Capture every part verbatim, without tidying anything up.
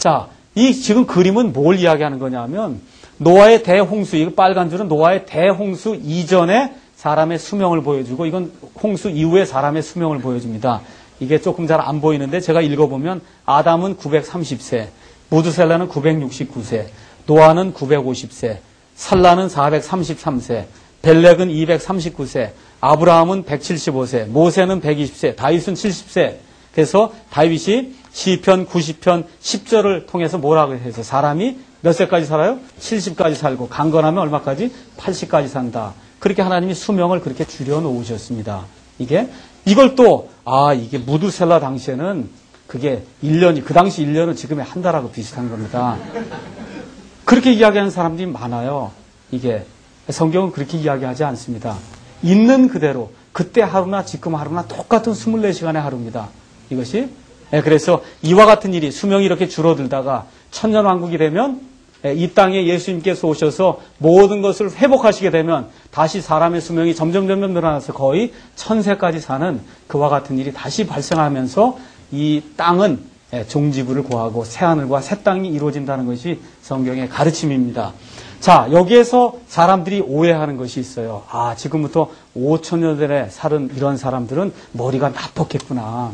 자, 이 지금 그림은 뭘 이야기하는 거냐면 노아의 대홍수, 이 빨간 줄은 노아의 대홍수 이전에 사람의 수명을 보여주고 이건 홍수 이후에 사람의 수명을 보여줍니다. 이게 조금 잘 안 보이는데 제가 읽어보면 아담은 구백삼십 세, 무드셀라는 구백육십구 세, 노아는 구백오십 세, 살라는 사백삼십삼 세, 벨렉은 이백삼십구 세, 아브라함은 백칠십오 세, 모세는 백이십 세, 다윗은 칠십 세. 그래서 다윗이 시편 구십 편 십 절을 통해서 뭐라고 해서 사람이 몇 세까지 살아요? 칠십까지 살고 강건하면 얼마까지? 팔십까지 산다. 그렇게 하나님이 수명을 그렇게 줄여놓으셨습니다. 이게 이걸 또 아 이게 무드셀라 당시에는 그게 일 년이 그 당시 일 년은 지금의 한 달하고 비슷한 겁니다. 그렇게 이야기하는 사람들이 많아요. 이게 성경은 그렇게 이야기하지 않습니다. 있는 그대로 그때 하루나 지금 하루나 똑같은 이십사 시간의 하루입니다. 이것이 그래서 이와 같은 일이 수명이 이렇게 줄어들다가 천년왕국이 되면 이 땅에 예수님께서 오셔서 모든 것을 회복하시게 되면 다시 사람의 수명이 점점 점점 늘어나서 거의 천세까지 사는 그와 같은 일이 다시 발생하면서 이 땅은 종지부를 고하고 새하늘과 새 땅이 이루어진다는 것이 성경의 가르침입니다. 자, 여기에서 사람들이 오해하는 것이 있어요. 아, 지금부터 오천 년 전에 살은 이런 사람들은 머리가 나빴겠구나.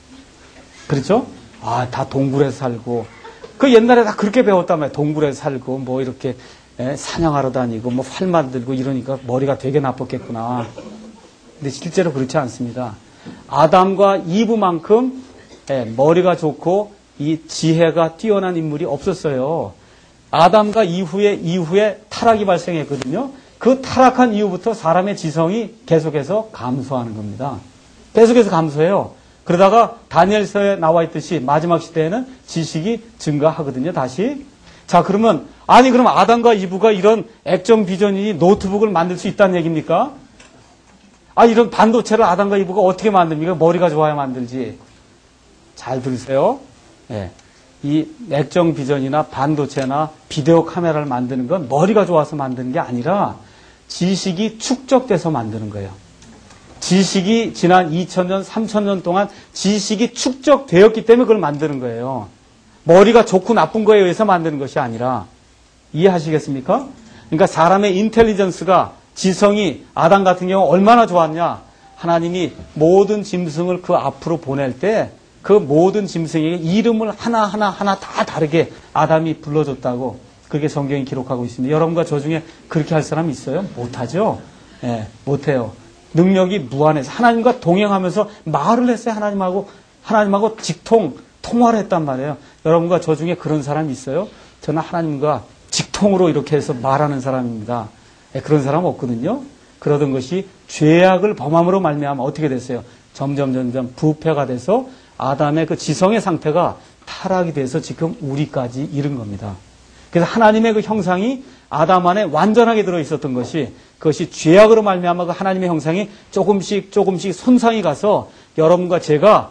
그렇죠? 아, 다 동굴에서 살고 그 옛날에 다 그렇게 배웠단 말이에요. 동굴에서 살고 뭐 이렇게 사냥하러 다니고 뭐 활 만들고 이러니까 머리가 되게 나빴겠구나. 근데 실제로 그렇지 않습니다. 아담과 이브만큼 머리가 좋고 이 지혜가 뛰어난 인물이 없었어요. 아담과 이후에 이후에 타락이 발생했거든요. 그 타락한 이후부터 사람의 지성이 계속해서 감소하는 겁니다. 계속해서 감소해요. 그러다가 다니엘서에 나와 있듯이 마지막 시대에는 지식이 증가하거든요. 다시. 자, 그러면 아니 그럼 아담과 이브가 이런 액정 비전이 노트북을 만들 수 있다는 얘기입니까? 아, 이런 반도체를 아담과 이브가 어떻게 만듭니까? 머리가 좋아야 만들지. 잘 들으세요. 예. 이 액정 비전이나 반도체나 비디오 카메라를 만드는 건 머리가 좋아서 만드는 게 아니라 지식이 축적돼서 만드는 거예요. 지식이 지난 이천 년, 삼천 년 동안 지식이 축적되었기 때문에 그걸 만드는 거예요. 머리가 좋고 나쁜 거에 의해서 만드는 것이 아니라 이해하시겠습니까? 그러니까 사람의 인텔리전스가 지성이 아담 같은 경우 얼마나 좋았냐. 하나님이 모든 짐승을 그 앞으로 보낼 때 그 모든 짐승에게 이름을 하나하나 하나 다 다르게 아담이 불러줬다고 그게 성경이 기록하고 있습니다. 여러분과 저 중에 그렇게 할 사람 있어요? 못하죠? 예, 못해요. 능력이 무한해서 하나님과 동행하면서 말을 했어요. 하나님하고 하나님하고 직통 통화를 했단 말이에요. 여러분과 저 중에 그런 사람이 있어요? 저는 하나님과 직통으로 이렇게 해서 말하는 사람입니다. 예, 그런 사람 없거든요. 그러던 것이 죄악을 범함으로 말미암아 어떻게 됐어요? 점점 점점 부패가 돼서 아담의 그 지성의 상태가 타락이 돼서 지금 우리까지 이른 겁니다. 그래서 하나님의 그 형상이 아담 안에 완전하게 들어 있었던 것이 그것이 죄악으로 말미암아 그 하나님의 형상이 조금씩 조금씩 손상이 가서 여러분과 제가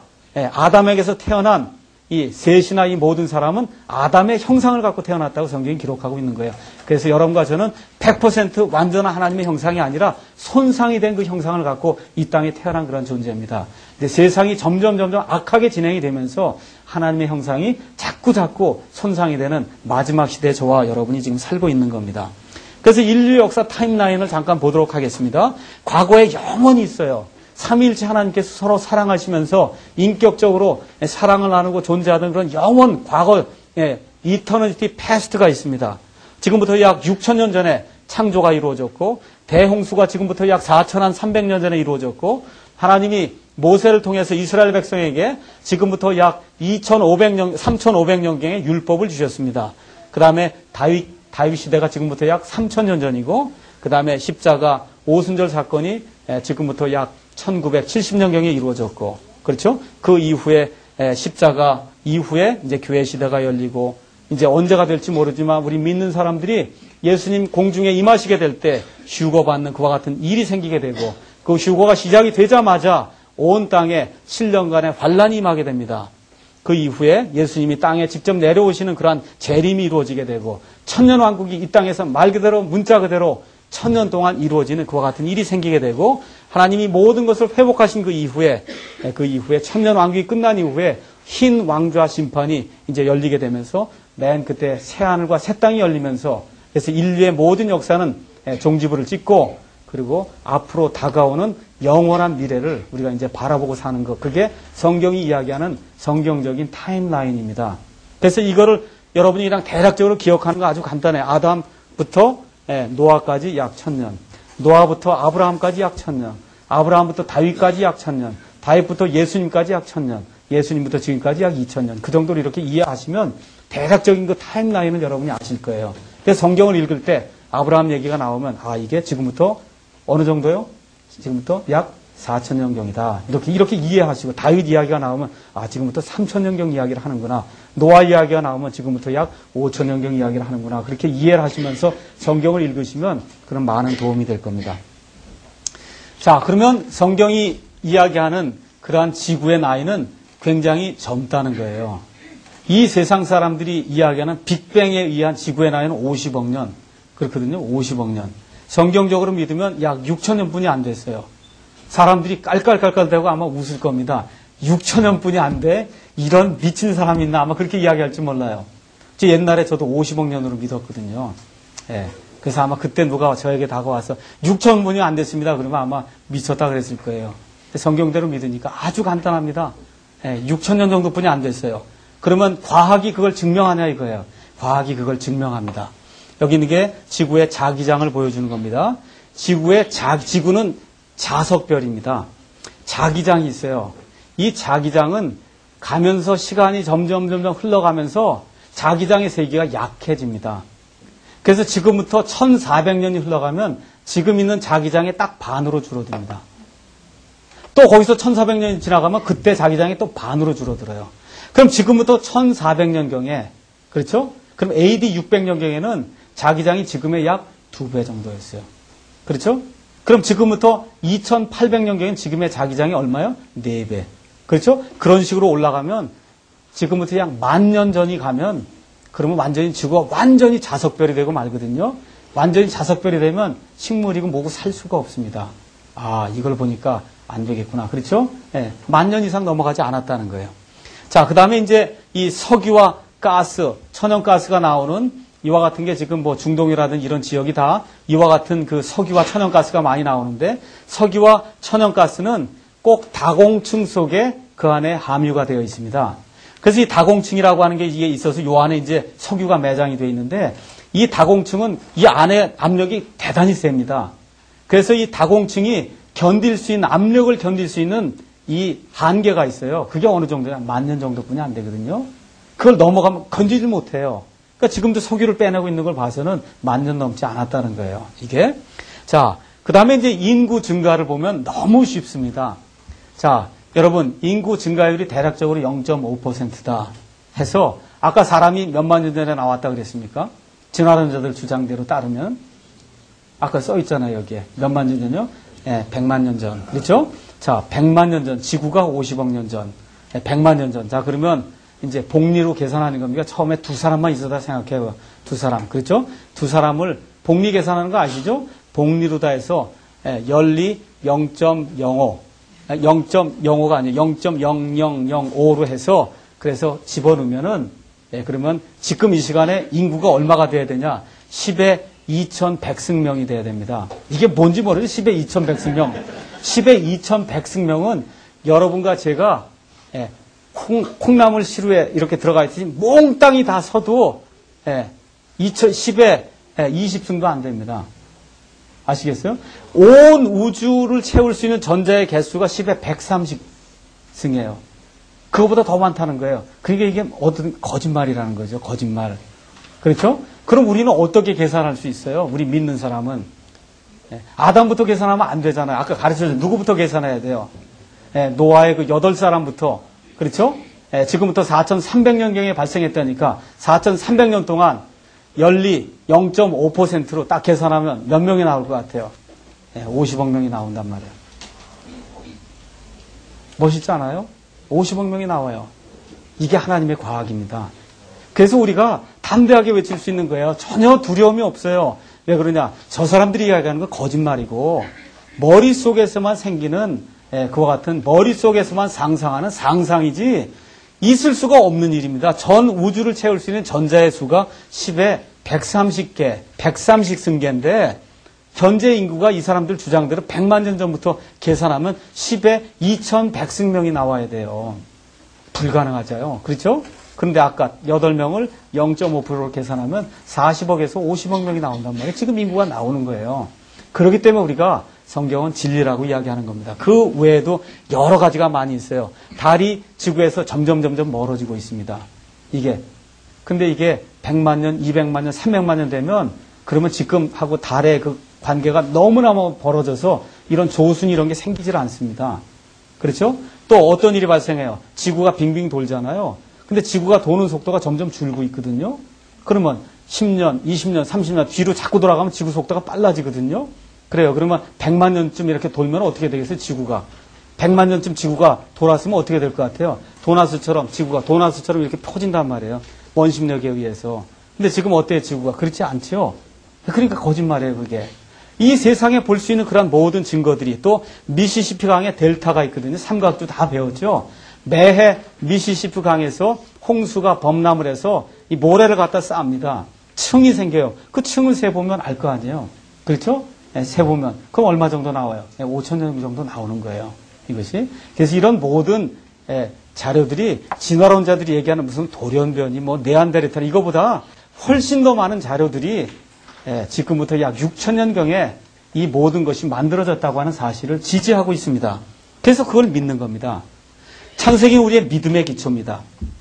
아담에게서 태어난 이 셋이나 이 모든 사람은 아담의 형상을 갖고 태어났다고 성경이 기록하고 있는 거예요. 그래서 여러분과 저는 백 퍼센트 완전한 하나님의 형상이 아니라 손상이 된 그 형상을 갖고 이 땅에 태어난 그런 존재입니다. 근데 세상이 점점 점점 악하게 진행이 되면서 하나님의 형상이 자꾸 자꾸 손상이 되는 마지막 시대에 저와 여러분이 지금 살고 있는 겁니다. 그래서 인류 역사 타임라인을 잠깐 보도록 하겠습니다. 과거에 영원히 있어요. 삼위일체 하나님께서 서로 사랑하시면서 인격적으로 사랑을 나누고 존재하던 그런 영원 과거, 예, 이터널리티 패스트가 있습니다. 지금부터 약 육천 년 전에 창조가 이루어졌고 대홍수가 지금부터 약 사천삼백 년 전에 이루어졌고 하나님이 모세를 통해서 이스라엘 백성에게 지금부터 약 이천오백 년, 삼천오백 년경의 율법을 주셨습니다. 그 다음에 다윗, 다윗 시대가 지금부터 약 삼천 년 전이고 그 다음에 십자가 오순절 사건이 지금부터 약 천구백칠십 년경에 이루어졌고, 그렇죠? 그 이후에, 십자가 이후에 이제 교회 시대가 열리고, 이제 언제가 될지 모르지만 우리 믿는 사람들이 예수님 공중에 임하시게 될 때 휴거받는 그와 같은 일이 생기게 되고, 그 휴거가 시작이 되자마자 온 땅에 칠 년간의 환란이 임하게 됩니다. 그 이후에 예수님이 땅에 직접 내려오시는 그러한 재림이 이루어지게 되고, 천년왕국이 이 땅에서 말 그대로 문자 그대로 천년 동안 이루어지는 그와 같은 일이 생기게 되고 하나님이 모든 것을 회복하신 그 이후에 그 이후에 천년 왕국이 끝난 이후에 흰 왕좌 심판이 이제 열리게 되면서 맨 그때 새하늘과 새 땅이 열리면서 그래서 인류의 모든 역사는 종지부를 찍고 그리고 앞으로 다가오는 영원한 미래를 우리가 이제 바라보고 사는 것. 그게 성경이 이야기하는 성경적인 타임라인입니다. 그래서 이거를 여러분이 그냥 대략적으로 기억하는 거 아주 간단해요. 아담부터 노아까지 약 천년. 노아부터 아브라함까지 약 천년. 아브라함부터 다윗까지 약 천년. 다윗부터 예수님까지 약 천년. 예수님부터 지금까지 약 이천 년. 그 정도로 이렇게 이해하시면 대략적인 그 타임라인을 여러분이 아실 거예요. 그래서 성경을 읽을 때 아브라함 얘기가 나오면 아 이게 지금부터 어느 정도요? 지금부터 약 사천 년경이다. 이렇게 이렇게 이해하시고 다윗 이야기가 나오면 아 지금부터 삼천 년경 이야기를 하는구나. 노아 이야기가 나오면 지금부터 약 오천 년경 이야기를 하는구나. 그렇게 이해를 하시면서 성경을 읽으시면 그런 많은 도움이 될 겁니다. 자, 그러면 성경이 이야기하는 그러한 지구의 나이는 굉장히 젊다는 거예요. 이 세상 사람들이 이야기하는 빅뱅에 의한 지구의 나이는 오십억 년. 그렇거든요. 오십억 년. 성경적으로 믿으면 약 육천 년뿐이 안 됐어요. 사람들이 깔깔깔깔대고 아마 웃을 겁니다. 육천 년뿐이 안 돼? 이런 미친 사람이 있나? 아마 그렇게 이야기할지 몰라요. 저 옛날에 저도 오십억 년으로 믿었거든요. 예. 그래서 아마 그때 누가 저에게 다가와서 육천 분이 안 됐습니다. 그러면 아마 미쳤다 그랬을 거예요. 성경대로 믿으니까 아주 간단합니다. 예, 육천 년 정도뿐이 안 됐어요. 그러면 과학이 그걸 증명하냐 이거예요. 과학이 그걸 증명합니다. 여기 있는 게 지구의 자기장을 보여주는 겁니다. 지구의 자, 지구는 자석별입니다. 자기장이 있어요. 이 자기장은 가면서 시간이 점점 점점 흘러가면서 자기장의 세기가 약해집니다. 그래서 지금부터 천사백 년이 흘러가면 지금 있는 자기장의 딱 반으로 줄어듭니다. 또 거기서 천사백 년이 지나가면 그때 자기장이 또 반으로 줄어들어요. 그럼 지금부터 천사백 년경에 그렇죠? 그럼 에이디 육백 년경에는 자기장이 지금의 약 두 배 정도였어요. 그렇죠? 그럼 지금부터 이천팔백 년경엔 지금의 자기장이 얼마요? 네 배. 그렇죠? 그런 식으로 올라가면 지금부터 약 만 년 전이 가면 그러면 완전히 지구가 완전히 자석별이 되고 말거든요. 완전히 자석별이 되면 식물이고 뭐고 살 수가 없습니다. 아, 이걸 보니까 안 되겠구나. 그렇죠? 예, 만 년 이상 넘어가지 않았다는 거예요. 자, 그 다음에 이제 이 석유와 가스, 천연가스가 나오는 이와 같은 게 지금 뭐 중동이라든 이런 지역이 다 이와 같은 그 석유와 천연가스가 많이 나오는데 석유와 천연가스는 꼭 다공층 속에 그 안에 함유가 되어 있습니다. 그래서 이 다공층이라고 하는 게 이게 있어서 요 안에 이제 석유가 매장이 되어 있는데 이 다공층은 이 안에 압력이 대단히 셉니다. 그래서 이 다공층이 견딜 수 있는 압력을 견딜 수 있는 이 한계가 있어요. 그게 어느 정도냐? 만 년 정도뿐이 안 되거든요. 그걸 넘어가면 건지지 못해요. 그러니까 지금도 석유를 빼내고 있는 걸 봐서는 만 년 넘지 않았다는 거예요. 이게. 자, 그 다음에 이제 인구 증가를 보면 너무 쉽습니다. 자, 여러분, 인구 증가율이 대략적으로 영 점 오 퍼센트다 해서 아까 사람이 몇만 년 전에 나왔다 그랬습니까? 진화론자들 주장대로 따르면 아까 써 있잖아요, 여기에. 몇만 년 전이요? 예, 백만 년 전. 그렇죠? 자, 백만 년 전. 지구가 오십억 년 전. 예, 백만 년 전. 자, 그러면 이제 복리로 계산하는 겁니다. 처음에 두 사람만 있어다 생각해요. 두 사람. 그렇죠? 두 사람을 복리 계산하는 거 아시죠? 복리로 다 해서 예, 열리 영 점 영오. 영 점 영오가 아니에요. 영 점 영영영오로 해서 그래서 집어넣으면은 예, 그러면 지금 이 시간에 인구가 얼마가 돼야 되냐? 십에 이천백승명이 돼야 됩니다. 이게 뭔지 모르죠? 십에 이천백승명. 십에 이천백승명은 여러분과 제가 예, 콩, 콩나물 시루에 이렇게 들어가 있듯이 몽땅이 다 서도 예, 십에 예, 이십 승도 안 됩니다. 아시겠어요? 온 우주를 채울 수 있는 전자의 개수가 십에 백삼십 승이에요. 그거보다 더 많다는 거예요. 그러니까 이게 어떤 거짓말이라는 거죠. 거짓말. 그렇죠? 그럼 우리는 어떻게 계산할 수 있어요? 우리 믿는 사람은. 예, 아담부터 계산하면 안 되잖아요. 아까 가르쳐줬죠. 누구부터 계산해야 돼요? 예, 노아의 그 여덟 사람부터. 그렇죠? 예, 지금부터 사천삼백 년경에 발생했다니까 사천삼백 년 동안 열리 영 점 오 퍼센트로 딱 계산하면 몇 명이 나올 것 같아요? 예, 오십억 명이 나온단 말이에요. 멋있지 않아요? 오십억 명이 나와요. 이게 하나님의 과학입니다. 그래서 우리가 담대하게 외칠 수 있는 거예요. 전혀 두려움이 없어요. 왜 그러냐? 저 사람들이 이야기하는 건 거짓말이고 머릿속에서만 생기는 예, 그와 같은 머릿속에서만 상상하는 상상이지 있을 수가 없는 일입니다. 전 우주를 채울 수 있는 전자의 수가 십에 백삼십 개, 백삼십 승계인데 현재 인구가 이 사람들 주장대로 백만 년 전부터 계산하면 십에 이천백 승명이 나와야 돼요. 불가능하죠. 그렇죠? 그런데 아까 여덟 명을 영 점 오 퍼센트로 계산하면 사십억에서 오십억 명이 나온단 말이에요. 지금 인구가 나오는 거예요. 그렇기 때문에 우리가 성경은 진리라고 이야기하는 겁니다. 그 외에도 여러 가지가 많이 있어요. 달이 지구에서 점점 점점 멀어지고 있습니다. 이게. 근데 이게 백만 년, 이백만 년, 삼백만 년 되면 그러면 지금하고 달의 그 관계가 너무너무 벌어져서 이런 조순 이런 게 생기질 않습니다. 그렇죠? 또 어떤 일이 발생해요? 지구가 빙빙 돌잖아요. 근데 지구가 도는 속도가 점점 줄고 있거든요. 그러면 십 년, 이십 년, 삼십 년 뒤로 자꾸 돌아가면 지구 속도가 빨라지거든요. 그래요. 그러면 백만 년쯤 이렇게 돌면 어떻게 되겠어요? 지구가. 백만 년쯤 지구가 돌았으면 어떻게 될 것 같아요? 도나스처럼 지구가 도나스처럼 이렇게 퍼진단 말이에요. 원심력에 의해서. 근데 지금 어때요? 지구가. 그렇지 않죠? 그러니까 거짓말이에요. 그게. 이 세상에 볼 수 있는 그런 모든 증거들이 또 미시시피 강에 델타가 있거든요. 삼각도 다 배웠죠. 매해 미시시피 강에서 홍수가 범람을 해서 이 모래를 갖다 쌓습니다. 층이 생겨요. 그 층을 세보면 알 거 아니에요. 그렇죠? 네, 세보면. 그럼 얼마 정도 나와요? 네, 오천 년 정도 나오는 거예요. 이것이. 그래서 이런 모든 예, 자료들이 진화론자들이 얘기하는 무슨 돌연변이 뭐 네안데르탈 이거보다 훨씬 더 많은 자료들이 예, 지금부터 약 육천 년경에 이 모든 것이 만들어졌다고 하는 사실을 지지하고 있습니다. 그래서 그걸 믿는 겁니다. 창세기는 우리의 믿음의 기초입니다.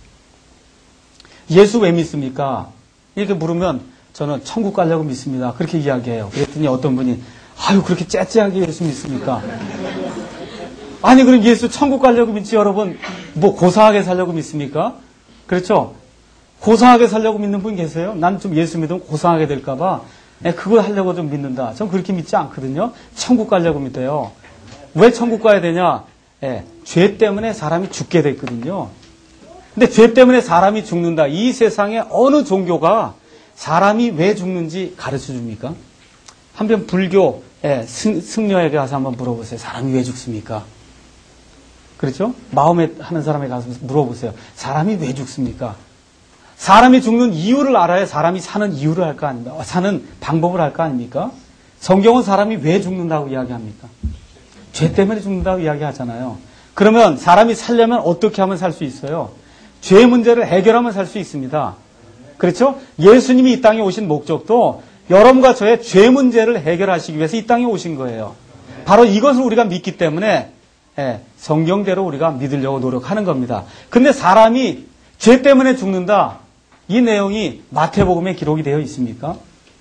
예수 왜 믿습니까? 이렇게 물으면 저는 천국 가려고 믿습니다. 그렇게 이야기해요. 그랬더니 어떤 분이 아유 그렇게 째째하게 예수 믿습니까? 아니 그럼 예수 천국 가려고 믿지 여러분 뭐 고상하게 살려고 믿습니까? 그렇죠? 고상하게 살려고 믿는 분 계세요? 난 좀 예수 믿으면 고상하게 될까 봐 그걸 하려고 좀 믿는다. 전 그렇게 믿지 않거든요. 천국 가려고 믿어요. 왜 천국 가야 되냐? 예, 죄 때문에 사람이 죽게 됐거든요. 근데 죄 때문에 사람이 죽는다. 이 세상에 어느 종교가 사람이 왜 죽는지 가르쳐 줍니까? 한편 불교 예, 승, 승려에게 가서 한번 물어보세요. 사람이 왜 죽습니까? 그렇죠? 마음에 하는 사람에게 가서 물어보세요. 사람이 왜 죽습니까? 사람이 죽는 이유를 알아야 사람이 사는 이유를 할 거 아닙니까? 사는 방법을 할 거 아닙니까? 성경은 사람이 왜 죽는다고 이야기합니까? 죄 때문에 죽는다고 이야기하잖아요. 그러면 사람이 살려면 어떻게 하면 살 수 있어요? 죄 문제를 해결하면 살 수 있습니다. 그렇죠? 예수님이 이 땅에 오신 목적도 여러분과 저의 죄 문제를 해결하시기 위해서 이 땅에 오신 거예요. 바로 이것을 우리가 믿기 때문에 예, 성경대로 우리가 믿으려고 노력하는 겁니다. 근데 사람이 죄 때문에 죽는다. 이 내용이 마태복음에 기록이 되어 있습니까?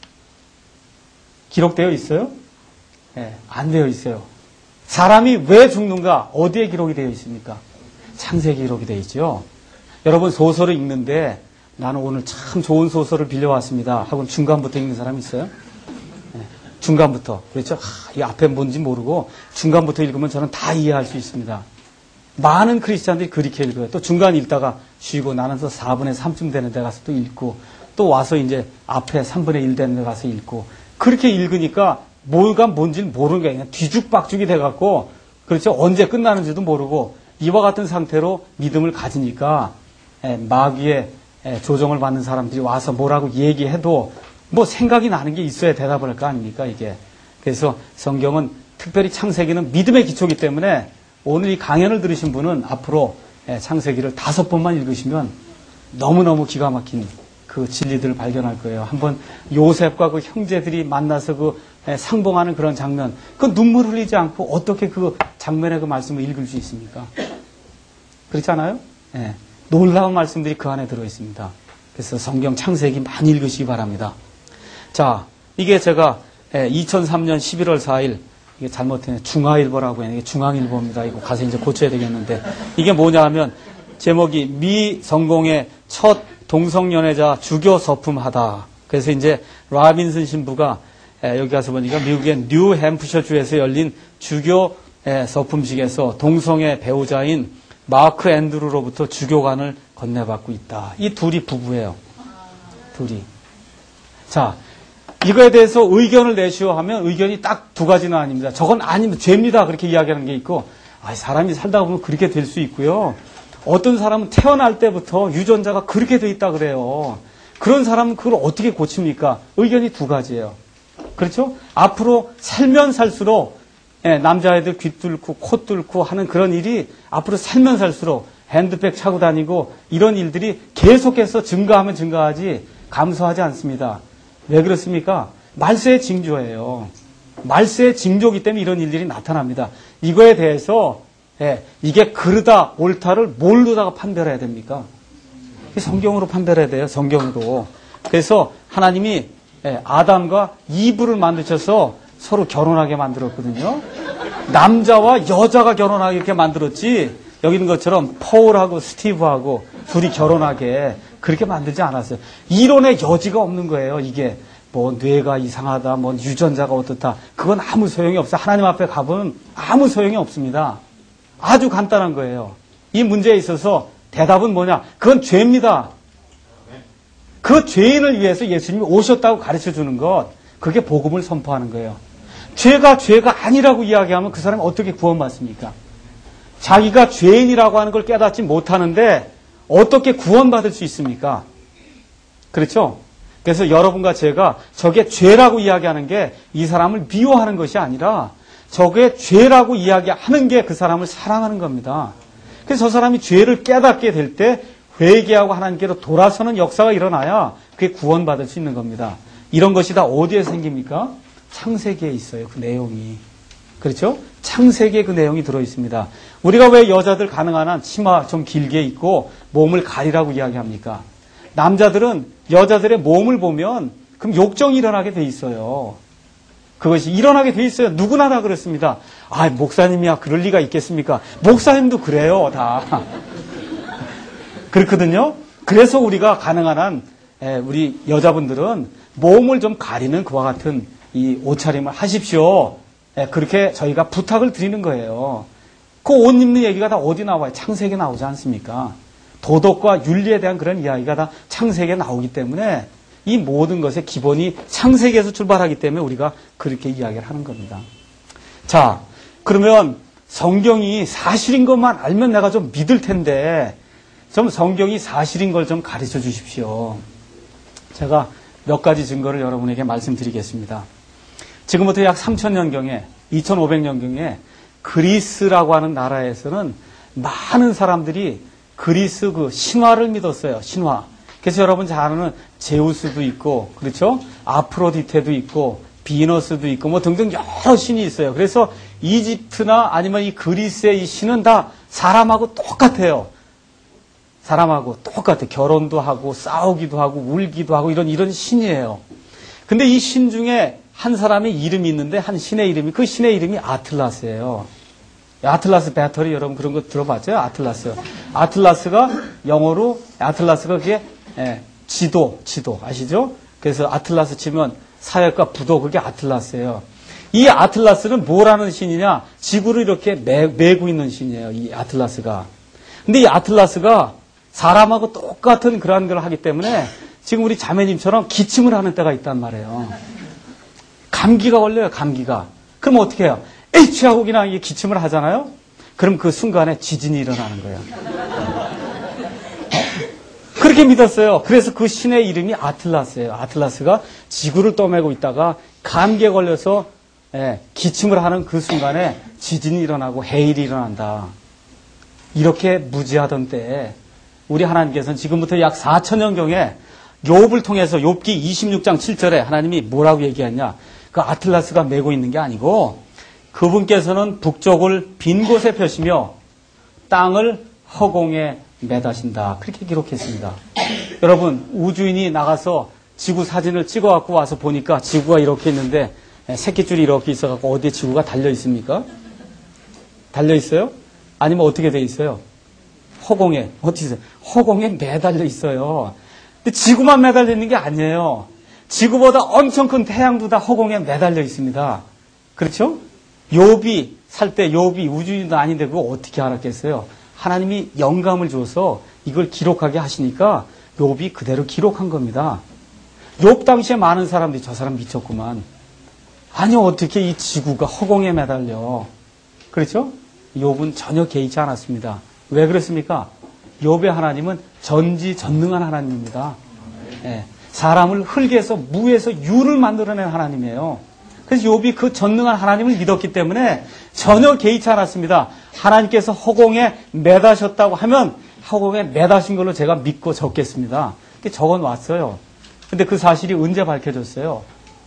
기록되어 있어요? 예, 안 되어 있어요. 사람이 왜 죽는가? 어디에 기록이 되어 있습니까? 창세기 기록이 되어 있죠. 여러분 소설을 읽는데 나는 오늘 참 좋은 소설을 빌려왔습니다. 하고 중간부터 읽는 사람 있어요? 네, 중간부터. 그렇죠? 아, 이 앞에 뭔지 모르고 중간부터 읽으면 저는 다 이해할 수 있습니다. 많은 크리스찬들이 그렇게 읽어요. 또 중간 읽다가 쉬고 나는 또 사분의 삼쯤 되는 데 가서 또 읽고 또 와서 이제 앞에 삼분의 일 되는 데 가서 읽고 그렇게 읽으니까 뭐가 뭔지는 모르는 게 그냥 뒤죽박죽이 돼갖고 그렇죠? 언제 끝나는지도 모르고 이와 같은 상태로 믿음을 가지니까 예, 마귀의 예, 조정을 받는 사람들이 와서 뭐라고 얘기해도 뭐 생각이 나는 게 있어야 대답을 할 거 아닙니까 이게. 그래서 성경은 특별히 창세기는 믿음의 기초이기 때문에 오늘 이 강연을 들으신 분은 앞으로 예, 창세기를 다섯 번만 읽으시면 너무너무 기가 막힌 그 진리들을 발견할 거예요. 한번 요셉과 그 형제들이 만나서 그 예, 상봉하는 그런 장면, 그 눈물 흘리지 않고 어떻게 그 장면의 그 말씀을 읽을 수 있습니까? 그렇지 않아요? 예, 놀라운 말씀들이 그 안에 들어있습니다. 그래서 성경 창세기 많이 읽으시기 바랍니다. 자, 이게 제가 예, 이천삼 년 십일월 사일 이게 잘못했네. 중화일보라고 해요. 이게 중앙일보입니다. 이거 가서 이제 고쳐야 되겠는데 이게 뭐냐 하면 제목이 미 성공의 첫 동성연애자 주교 서품하다. 그래서 이제 라빈슨 신부가 여기 가서 보니까 미국의 뉴햄프셔 주에서 열린 주교 서품식에서 동성애 배우자인 마크 앤드루로부터 주교관을 건네받고 있다. 이 둘이 부부예요. 둘이. 자, 이거에 대해서 의견을 내시오 하면 의견이 딱 두 가지는 아닙니다. 저건 아닙니다. 죄입니다. 그렇게 이야기하는 게 있고, 아, 사람이 살다 보면 그렇게 될 수 있고요. 어떤 사람은 태어날 때부터 유전자가 그렇게 돼 있다 그래요. 그런 사람은 그걸 어떻게 고칩니까? 의견이 두 가지예요. 그렇죠? 앞으로 살면 살수록 예, 남자애들 귀 뚫고 코 뚫고 하는 그런 일이 앞으로 살면 살수록 핸드백 차고 다니고 이런 일들이 계속해서 증가하면 증가하지 감소하지 않습니다. 왜 그렇습니까? 말세의 징조예요. 말세의 징조이기 때문에 이런 일들이 나타납니다. 이거에 대해서 예, 이게 그르다 옳다를 뭘로다가 판별해야 됩니까? 성경으로 판별해야 돼요. 성경으로. 그래서 하나님이 예, 아담과 이브를 만드셔서 서로 결혼하게 만들었거든요. 남자와 여자가 결혼하게 이렇게 만들었지 여기 있는 것처럼 폴하고 스티브하고 둘이 결혼하게 그렇게 만들지 않았어요. 이론의 여지가 없는 거예요. 이게 뭐 뇌가 이상하다, 뭐 유전자가 어떻다. 그건 아무 소용이 없어요. 하나님 앞에 가보면 아무 소용이 없습니다. 아주 간단한 거예요. 이 문제에 있어서 대답은 뭐냐? 그건 죄입니다. 그 죄인을 위해서 예수님이 오셨다고 가르쳐 주는 것, 그게 복음을 선포하는 거예요. 죄가 죄가 아니라고 이야기하면 그 사람이 어떻게 구원받습니까? 자기가 죄인이라고 하는 걸 깨닫지 못하는데 어떻게 구원받을 수 있습니까? 그렇죠? 그래서 여러분과 제가 저게 죄라고 이야기하는 게 이 사람을 미워하는 것이 아니라 저게 죄라고 이야기하는 게 그 사람을 사랑하는 겁니다. 그래서 저 사람이 죄를 깨닫게 될 때 회개하고 하나님께로 돌아서는 역사가 일어나야 그게 구원받을 수 있는 겁니다. 이런 것이 다 어디에 생깁니까? 창세기에 있어요. 그 내용이. 그렇죠? 창세기에 그 내용이 들어있습니다. 우리가 왜 여자들 가능한 한 치마 좀 길게 입고 몸을 가리라고 이야기합니까? 남자들은 여자들의 몸을 보면 그럼 욕정이 일어나게 돼 있어요. 그것이 일어나게 돼 있어요. 누구나 다 그렇습니다. 아, 목사님이야 그럴 리가 있겠습니까? 목사님도 그래요, 다. 그렇거든요. 그래서 우리가 가능한 한 우리 여자분들은 몸을 좀 가리는 그와 같은 이 옷차림을 하십시오. 그렇게 저희가 부탁을 드리는 거예요. 그 옷 입는 얘기가 다 어디 나와요? 창세기에 나오지 않습니까? 도덕과 윤리에 대한 그런 이야기가 다 창세기에 나오기 때문에 이 모든 것의 기본이 창세기에서 출발하기 때문에 우리가 그렇게 이야기를 하는 겁니다. 자, 그러면 성경이 사실인 것만 알면 내가 좀 믿을 텐데 좀 성경이 사실인 걸 좀 가르쳐 주십시오. 제가 몇 가지 증거를 여러분에게 말씀드리겠습니다. 지금부터 약 삼천 년경에 이천오백 년경에 그리스라고 하는 나라에서는 많은 사람들이 그리스 그 신화를 믿었어요. 신화. 그래서 여러분 잘 아는 제우스도 있고, 그렇죠? 아프로디테도 있고, 비너스도 있고, 뭐 등등 여러 신이 있어요. 그래서 이집트나 아니면 이 그리스의 이 신은 다 사람하고 똑같아요. 사람하고 똑같아요. 결혼도 하고, 싸우기도 하고, 울기도 하고, 이런, 이런 신이에요. 근데 이 신 중에 한 사람의 이름이 있는데, 한 신의 이름이, 그 신의 이름이 아틀라스예요. 아틀라스 배터리 여러분 그런 거 들어봤죠? 아틀라스. 아틀라스가 영어로, 아틀라스가 그게 예, 지도, 지도 아시죠? 그래서 아틀라스 치면 사역과 부도 그게 아틀라스예요. 이 아틀라스는 뭐라는 신이냐? 지구를 이렇게 매, 매고 있는 신이에요. 이 아틀라스가. 근데 이 아틀라스가 사람하고 똑같은 그러한 걸 하기 때문에 지금 우리 자매님처럼 기침을 하는 때가 있단 말이에요. 감기가 걸려요, 감기가. 그럼 어떻게 해요? 에이치 하고 그냥 이게 기침을 하잖아요? 그럼 그 순간에 지진이 일어나는 거예요. 그렇게 믿었어요. 그래서 그 신의 이름이 아틀라스예요. 아틀라스가 지구를 떠매고 있다가 감기에 걸려서 예, 기침을 하는 그 순간에 지진이 일어나고 해일이 일어난다. 이렇게 무지하던 때에 우리 하나님께서는 지금부터 약 사천 년경에 욥을 통해서 욥기 이십육 장 칠 절에 하나님이 뭐라고 얘기했냐? 그 아틀라스가 메고 있는 게 아니고 그분께서는 북쪽을 빈 곳에 펴시며 땅을 허공에 매다신다. 그렇게 기록했습니다. 여러분, 우주인이 나가서 지구 사진을 찍어갖고 와서 보니까 지구가 이렇게 있는데 새끼줄이 이렇게 있어갖고 어디에 지구가 달려 있습니까? 달려 있어요? 아니면 어떻게 돼 있어요? 허공에. 어떻게 있어요? 허공에 매달려 있어요. 근데 지구만 매달려 있는 게 아니에요. 지구보다 엄청 큰 태양도 다 허공에 매달려 있습니다. 그렇죠? 욥이 살 때 욥이 우주인도 아닌데 그거 어떻게 알았겠어요? 하나님이 영감을 줘서 이걸 기록하게 하시니까 욥이 그대로 기록한 겁니다. 욥 당시에 많은 사람들이 저 사람 미쳤구만. 아니 어떻게 이 지구가 허공에 매달려. 그렇죠? 욥은 전혀 개의치 않았습니다. 왜 그랬습니까? 욥의 하나님은 전지전능한 하나님입니다. 예, 사람을 흙에서 무에서 유를 만들어낸 하나님이에요. 그래서 욥이 그 전능한 하나님을 믿었기 때문에 전혀 개의치 않았습니다. 하나님께서 허공에 매다셨다고 하면 허공에 매다신 걸로 제가 믿고 적겠습니다. 적어 놨어요. 근데 그 사실이 언제 밝혀졌어요?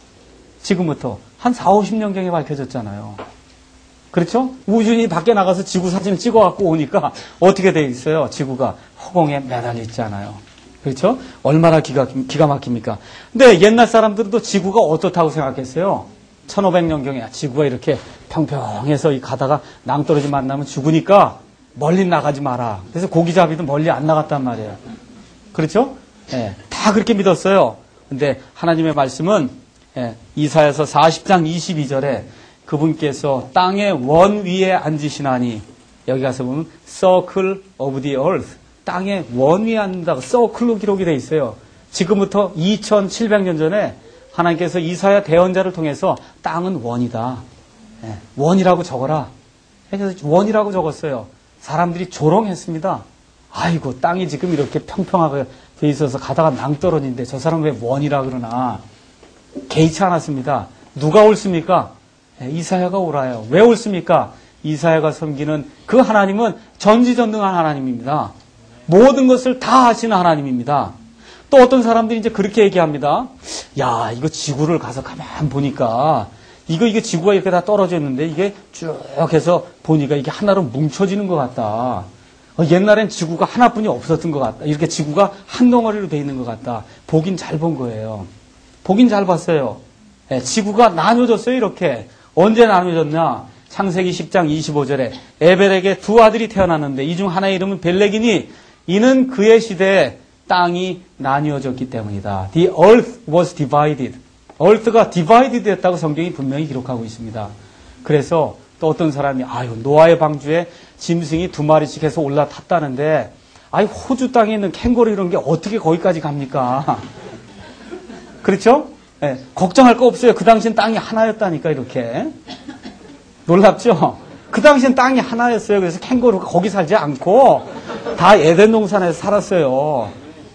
지금부터 한 사오십 년경에 밝혀졌잖아요. 그렇죠? 우주인이 밖에 나가서 지구 사진을 찍어갖고 오니까 어떻게 돼 있어요? 지구가 허공에 매달려 있잖아요. 그렇죠? 얼마나 기가, 기가 막힙니까? 근데 옛날 사람들은 또 지구가 어떻다고 생각했어요? 천오백 년경에 지구가 이렇게 평평해서 이 가다가 낭떠러지 만나면 죽으니까 멀리 나가지 마라. 그래서 고기잡이도 멀리 안 나갔단 말이에요. 그렇죠? 예, 다 그렇게 믿었어요. 근데 하나님의 말씀은 예, 이사야서 사십 장 이십이 절에 그분께서 땅의 원 위에 앉으시나니 여기 가서 보면 circle of the earth 땅의 원 위에 앉는다고 circle로 기록이 되어 있어요. 지금부터 이천칠백 년 전에 하나님께서 이사야 대언자를 통해서 땅은 원이다. 예, 원이라고 적어라. 그래서 원이라고 적었어요. 사람들이 조롱했습니다. 아이고 땅이 지금 이렇게 평평하게 돼 있어서 가다가 낭떠러지인데 저 사람 왜 원이라 그러나. 개의치 않았습니다. 누가 옳습니까? 예, 이사야가 옳아요. 왜 옳습니까? 이사야가 섬기는 그 하나님은 전지전능한 하나님입니다. 모든 것을 다 하시는 하나님입니다. 또 어떤 사람들이 이제 그렇게 얘기합니다. 야, 이거 지구를 가서 가만 보니까 이거 이게 지구가 이렇게 다 떨어져 있는데 이게 쭉 해서 보니까 이게 하나로 뭉쳐지는 것 같다. 어, 옛날엔 지구가 하나뿐이 없었던 것 같다. 이렇게 지구가 한 덩어리로 돼 있는 것 같다. 보긴 잘 본 거예요. 보긴 잘 봤어요. 예, 지구가 나눠졌어요. 이렇게. 언제 나눠졌냐? 창세기 십 장 이십오 절에 에벨에게 두 아들이 태어났는데 이 중 하나의 이름은 벨렉이니 이는 그의 시대에 땅이 나뉘어졌기 때문이다. The earth was divided. earth가 divided 됐다고 성경이 분명히 기록하고 있습니다. 그래서 또 어떤 사람이 아유 노아의 방주에 짐승이 두 마리씩 해서 올라탔다는데 아이 호주 땅에 있는 캥거루 이런 게 어떻게 거기까지 갑니까? 그렇죠? 네, 걱정할 거 없어요. 그 당시엔 땅이 하나였다니까 이렇게. 놀랍죠? 그 당시엔 땅이 하나였어요. 그래서 캥거루가 거기 살지 않고 다 에덴 동산에서 살았어요.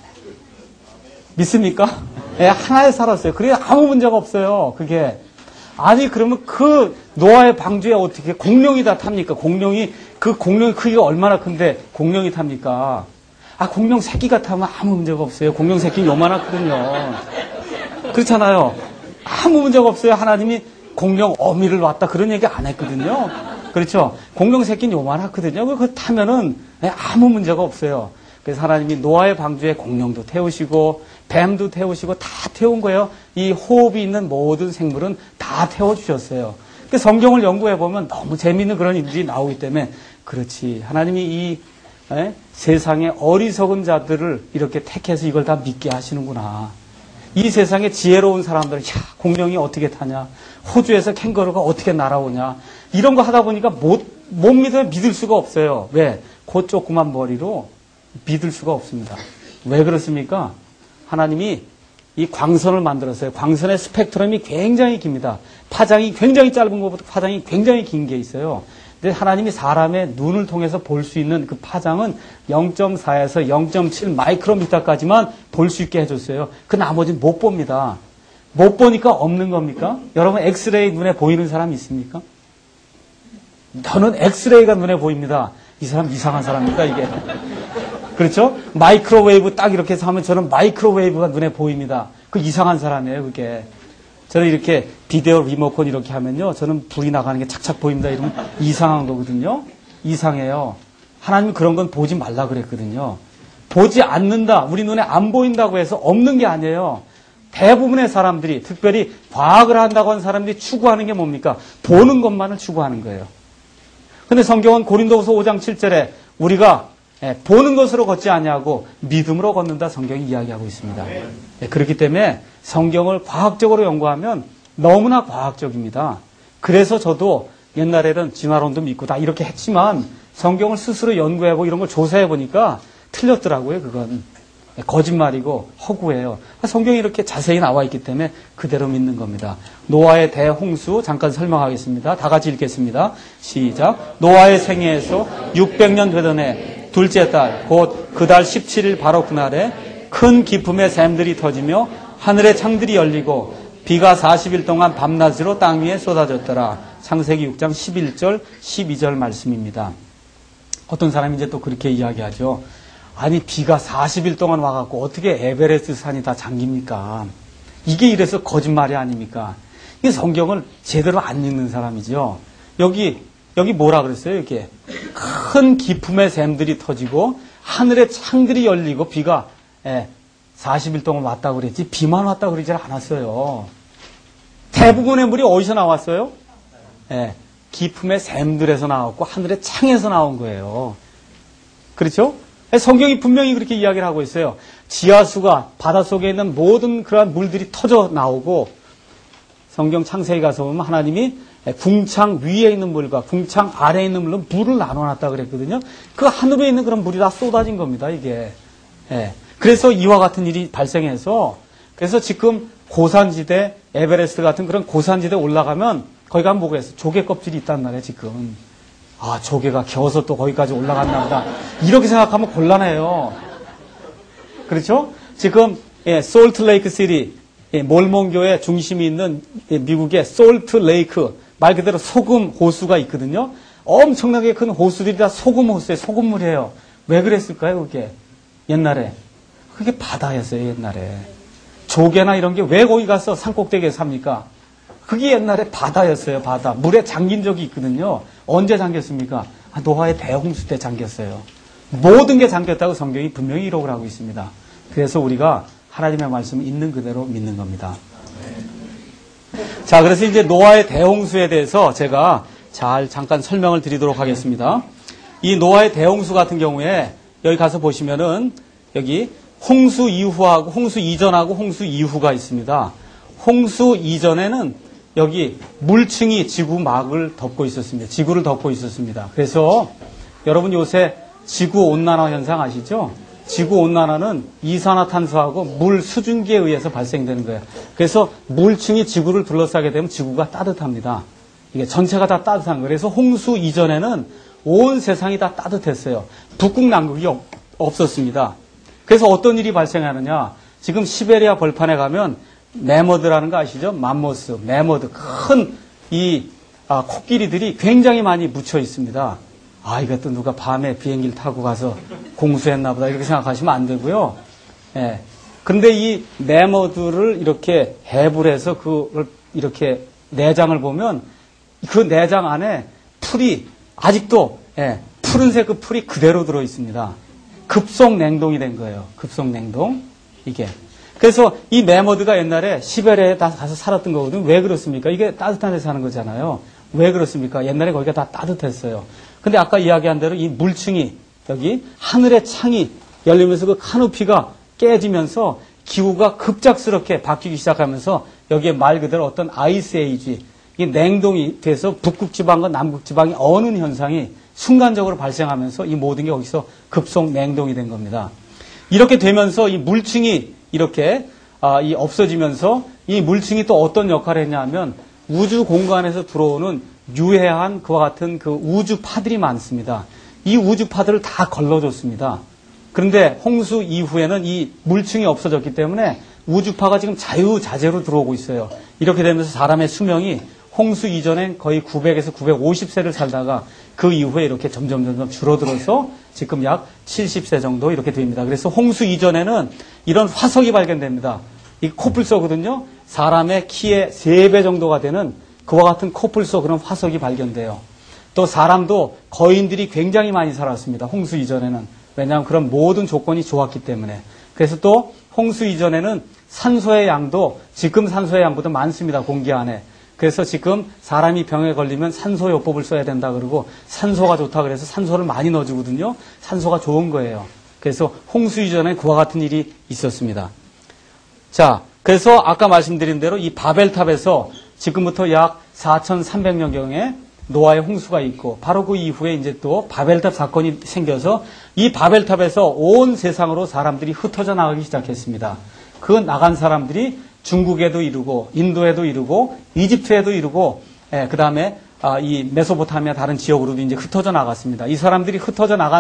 믿습니까? 예, 하나에 살았어요. 그래 아무 문제가 없어요. 그게. 아니 그러면 그 노아의 방주에 어떻게 공룡이 다 탑니까? 공룡이 그 공룡의 크기가 얼마나 큰데 공룡이 탑니까? 아 공룡 새끼가 타면 아무 문제가 없어요. 공룡 새끼는 요만하거든요. 그렇잖아요. 아무 문제가 없어요. 하나님이 공룡 어미를 놨다 그런 얘기 안 했거든요. 그렇죠? 공룡 새끼는 요만하거든요. 그거 타면은 아무 문제가 없어요. 그래서 하나님이 노아의 방주에 공룡도 태우시고 뱀도 태우시고 다 태운 거예요. 이 호흡이 있는 모든 생물은 다 태워주셨어요. 그 성경을 연구해 보면 너무 재미있는 그런 일들이 나오기 때문에 그렇지. 하나님이 이 에? 세상의 어리석은 자들을 이렇게 택해서 이걸 다 믿게 하시는구나. 이 세상에 지혜로운 사람들은 야 공룡이 어떻게 타냐. 호주에서 캥거루가 어떻게 날아오냐. 이런 거 하다 보니까 못, 못 믿으면 믿을 수가 없어요. 왜? 그 조그만 머리로 믿을 수가 없습니다. 왜 그렇습니까? 하나님이 이 광선을 만들었어요. 광선의 스펙트럼이 굉장히 깁니다. 파장이 굉장히 짧은 것보다 파장이 굉장히 긴 게 있어요. 근데 하나님이 사람의 눈을 통해서 볼 수 있는 그 파장은 영 점 사에서 영 점 칠 마이크로미터까지만 볼 수 있게 해줬어요. 그 나머지는 못 봅니다. 못 보니까 없는 겁니까? 여러분 엑스레이 눈에 보이는 사람 있습니까? 저는 엑스레이가 눈에 보입니다. 이 사람 이상한 사람입니다, 이게. 그렇죠? 마이크로웨이브 딱 이렇게 해서 하면 저는 마이크로웨이브가 눈에 보입니다. 그 이상한 사람이에요, 그게. 저는 이렇게 비데오 리모컨 이렇게 하면요. 저는 불이 나가는 게 착착 보입니다. 이러면 이상한 거거든요. 이상해요. 하나님은 그런 건 보지 말라 그랬거든요. 보지 않는다. 우리 눈에 안 보인다고 해서 없는 게 아니에요. 대부분의 사람들이, 특별히 과학을 한다고 하는 사람들이 추구하는 게 뭡니까? 보는 것만을 추구하는 거예요. 근데 성경은 고린도후서 오 장 칠 절에 우리가 보는 것으로 걷지 아니하고 믿음으로 걷는다 성경이 이야기하고 있습니다. 그렇기 때문에 성경을 과학적으로 연구하면 너무나 과학적입니다. 그래서 저도 옛날에는 진화론도 믿고 다 이렇게 했지만 성경을 스스로 연구하고 이런 걸 조사해 보니까 틀렸더라고요. 그건 거짓말이고 허구예요. 성경이 이렇게 자세히 나와 있기 때문에 그대로 믿는 겁니다. 노아의 대홍수 잠깐 설명하겠습니다. 다 같이 읽겠습니다. 시작. 노아의 생애에서 육백 년 되던 해 둘째 달 곧 그 달 십칠 일 바로 그날에 큰 기품의 샘들이 터지며 하늘의 창들이 열리고 비가 사십 일 동안 밤낮으로 땅 위에 쏟아졌더라. 창세기 육 장 십일 절 십이 절 말씀입니다. 어떤 사람이 이제 또 그렇게 이야기하죠. 아니 비가 사십 일 동안 와갖고 어떻게 에베레스트 산이 다 잠깁니까? 이게 이래서 거짓말이 아닙니까? 이게 성경을 제대로 안 읽는 사람이죠. 여기 여기 뭐라 그랬어요? 이렇게 큰 기품의 샘들이 터지고 하늘의 창들이 열리고 비가 예, 사십 일 동안 왔다고 그랬지 비만 왔다고 그러지 않았어요. 대부분의 물이 어디서 나왔어요? 예, 기품의 샘들에서 나왔고 하늘의 창에서 나온 거예요. 그렇죠? 성경이 분명히 그렇게 이야기를 하고 있어요. 지하수가 바닷속에 있는 모든 그러한 물들이 터져 나오고 성경 창세기 가서 보면 하나님이 궁창 위에 있는 물과 궁창 아래에 있는 물로 물을 나눠놨다 그랬거든요. 그 하늘에 있는 그런 물이 다 쏟아진 겁니다. 이게. 예. 그래서 이와 같은 일이 발생해서 그래서 지금 고산지대 에베레스트 같은 그런 고산지대 올라가면 거기 가면 뭐가 있어? 조개 껍질이 있단 말이에요. 지금. 아, 조개가 겨워서 또 거기까지 올라갔나 보다. 이렇게 생각하면 곤란해요. 그렇죠? 지금, 예, 솔트레이크 시티, 예, 몰몬교의 중심이 있는 예, 미국의 솔트레이크, 말 그대로 소금 호수가 있거든요. 엄청나게 큰 호수들이 다 소금 호수에 소금물이에요. 왜 그랬을까요, 그게? 옛날에. 그게 바다였어요, 옛날에. 조개나 이런 게 왜 거기 가서 산꼭대기에 삽니까? 그게 옛날에 바다였어요, 바다. 물에 잠긴 적이 있거든요. 언제 잠겼습니까? 아, 노아의 대홍수 때 잠겼어요. 모든 게 잠겼다고 성경이 분명히 기록을 하고 있습니다. 그래서 우리가 하나님의 말씀을 있는 그대로 믿는 겁니다. 자, 그래서 이제 노아의 대홍수에 대해서 제가 잘 잠깐 설명을 드리도록 하겠습니다. 이 노아의 대홍수 같은 경우에 여기 가서 보시면은 여기 홍수 이후하고 홍수 이전하고 홍수 이후가 있습니다. 홍수 이전에는 여기 물층이 지구막을 덮고 있었습니다. 지구를 덮고 있었습니다. 그래서 여러분 요새 지구온난화 현상 아시죠? 지구온난화는 이산화탄소하고 물 수증기에 의해서 발생되는 거예요. 그래서 물층이 지구를 둘러싸게 되면 지구가 따뜻합니다. 이게 전체가 다 따뜻한 거예요. 그래서 홍수 이전에는 온 세상이 다 따뜻했어요. 북극 남극이 없었습니다. 그래서 어떤 일이 발생하느냐? 지금 시베리아 벌판에 가면 매머드라는 거 아시죠? 맘모스, 매머드, 큰 이 아, 코끼리들이 굉장히 많이 묻혀 있습니다. 아, 이것도 누가 밤에 비행기를 타고 가서 공수했나 보다 이렇게 생각하시면 안 되고요. 예. 근데 이 매머드를 이렇게 해부해서 그걸 이렇게 내장을 보면 그 내장 안에 풀이 아직도 예, 푸른색 그 풀이 그대로 들어 있습니다. 급속 냉동이 된 거예요. 급속 냉동. 이게. 그래서 이 매머드가 옛날에 시베리아에 다 가서 살았던 거거든요. 왜 그렇습니까? 이게 따뜻한 데 사는 거잖아요. 왜 그렇습니까? 옛날에 거기가 다 따뜻했어요. 근데 아까 이야기한 대로 이 물층이 여기 하늘의 창이 열리면서 그 카노피가 깨지면서 기후가 급작스럽게 바뀌기 시작하면서 여기에 말 그대로 어떤 아이스 에이지, 이 냉동이 돼서 북극 지방과 남극 지방이 어는 현상이 순간적으로 발생하면서 이 모든 게 거기서 급속 냉동이 된 겁니다. 이렇게 되면서 이 물층이 이렇게 아, 이 없어지면서 이 물층이 또 어떤 역할을 했냐면 우주 공간에서 들어오는 유해한 그와 같은 그 우주파들이 많습니다. 이 우주파들을 다 걸러줬습니다. 그런데 홍수 이후에는 이 물층이 없어졌기 때문에 우주파가 지금 자유자재로 들어오고 있어요. 이렇게 되면서 사람의 수명이 홍수 이전엔 거의 구백에서 구백오십 세를 살다가 그 이후에 이렇게 점점 점점 줄어들어서 지금 약 칠십 세 정도 이렇게 됩니다. 그래서 홍수 이전에는 이런 화석이 발견됩니다. 이 코뿔소거든요. 사람의 키의 세 배 정도가 되는 그와 같은 코뿔소 그런 화석이 발견돼요. 또 사람도 거인들이 굉장히 많이 살았습니다. 홍수 이전에는. 왜냐하면 그런 모든 조건이 좋았기 때문에. 그래서 또 홍수 이전에는 산소의 양도 지금 산소의 양보다 많습니다. 공기 안에. 그래서 지금 사람이 병에 걸리면 산소요법을 써야 된다 그러고 산소가 좋다 그래서 산소를 많이 넣어주거든요. 산소가 좋은 거예요. 그래서 홍수 이전에 그와 같은 일이 있었습니다. 자, 그래서 아까 말씀드린 대로 이 바벨탑에서 지금부터 약 사천삼백 년경에 노아의 홍수가 있고 바로 그 이후에 이제 또 바벨탑 사건이 생겨서 이 바벨탑에서 온 세상으로 사람들이 흩어져 나가기 시작했습니다. 그 나간 사람들이 중국에도 이르고 인도에도 이르고 이집트에도 이르고 예, 그 다음에 아, 이 메소포타미아 다른 지역으로도 이제 흩어져 나갔습니다. 이 사람들이 흩어져 나간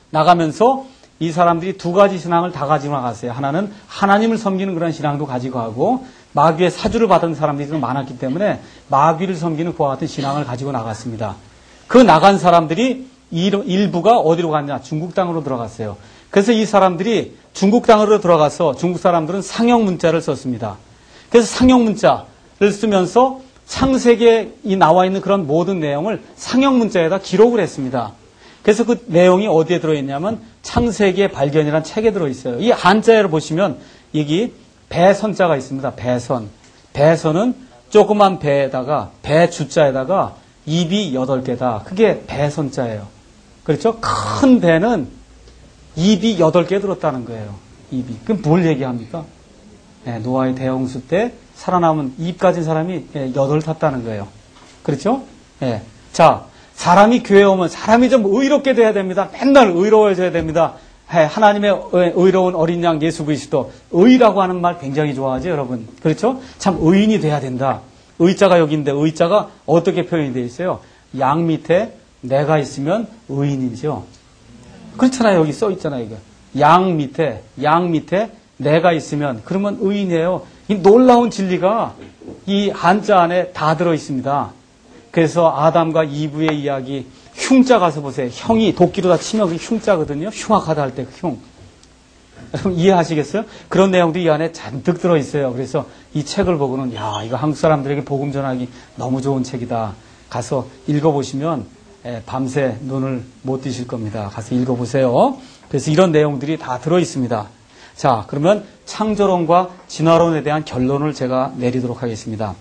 나가면서 이 사람들이 두 가지 신앙을 다 가지고 나갔어요. 하나는 하나님을 섬기는 그런 신앙도 가지고 가고 마귀의 사주를 받은 사람들이 좀 많았기 때문에 마귀를 섬기는 그와 같은 신앙을 가지고 나갔습니다. 그 나간 사람들이 일부가 어디로 갔냐? 중국 땅으로 들어갔어요. 그래서 이 사람들이 중국 땅으로 들어가서 중국 사람들은 상형 문자를 썼습니다. 그래서 상형 문자를 쓰면서 창세기에 나와 있는 그런 모든 내용을 상형 문자에다 기록을 했습니다. 그래서 그 내용이 어디에 들어있냐면 창세기의 발견이라는 책에 들어있어요. 이 한자를 보시면 여기 배선자가 있습니다. 배선. 배선은 조그만 배에다가 배 주자에다가 입이 여덟 개다. 그게 배선자예요. 그렇죠? 큰 배는 입이 여덟 개 들었다는 거예요. 입이. 그럼 뭘 얘기합니까? 네, 노아의 대홍수 때 살아남은 입 가진 사람이 여덟 탔다는 거예요. 그렇죠? 네. 자, 사람이 교회에 오면 사람이 좀 의롭게 돼야 됩니다. 맨날 의로워져야 됩니다. 하나님의 의로운 어린 양 예수 그리스도, 의라고 하는 말 굉장히 좋아하죠, 여러분. 그렇죠? 참 의인이 돼야 된다. 의자가 여기인데 의자가 어떻게 표현이 되어 있어요? 양 밑에 내가 있으면 의인이죠. 그렇잖아요. 여기 써 있잖아요. 이거. 양 밑에, 양 밑에 내가 있으면 그러면 의인이에요. 이 놀라운 진리가 이 한자 안에 다 들어 있습니다. 그래서 아담과 이브의 이야기, 흉자 가서 보세요. 형이 도끼로 다 치면 그게 흉자거든요. 흉악하다 할 때 그 흉. 여러분 이해하시겠어요? 그런 내용도 이 안에 잔뜩 들어있어요. 그래서 이 책을 보고는 야, 이거 한국 사람들에게 복음 전하기 너무 좋은 책이다. 가서 읽어보시면 밤새 눈을 못 뜨실 겁니다. 가서 읽어보세요. 그래서 이런 내용들이 다 들어있습니다. 자, 그러면 창조론과 진화론에 대한 결론을 제가 내리도록 하겠습니다.